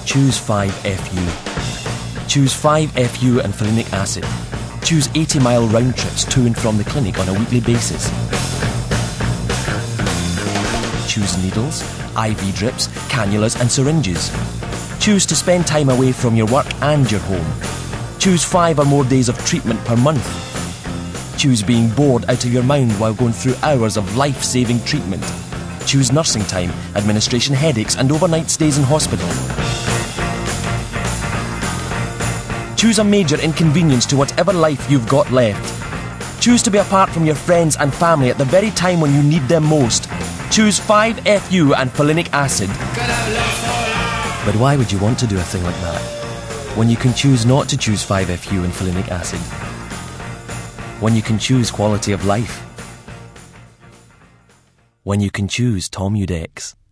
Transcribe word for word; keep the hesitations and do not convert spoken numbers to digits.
Choose five F U. Choose five F U and folinic acid. Choose eighty mile round trips to and from the clinic on a weekly basis. Choose needles, I V drips, cannulas and syringes. Choose to spend time away from your work and your home. Choose five or more days of treatment per month. Choose being bored out of your mind while going through hours of life-saving treatment. Choose nursing time, administration headaches and overnight stays in hospital. Choose a major inconvenience to whatever life you've got left. Choose to be apart from your friends and family at the very time when you need them most. Choose five F U and folinic acid. But why would you want to do a thing like that when you can choose not to choose five F U and folinic acid? When you can choose quality of life? When you can choose Tomudex.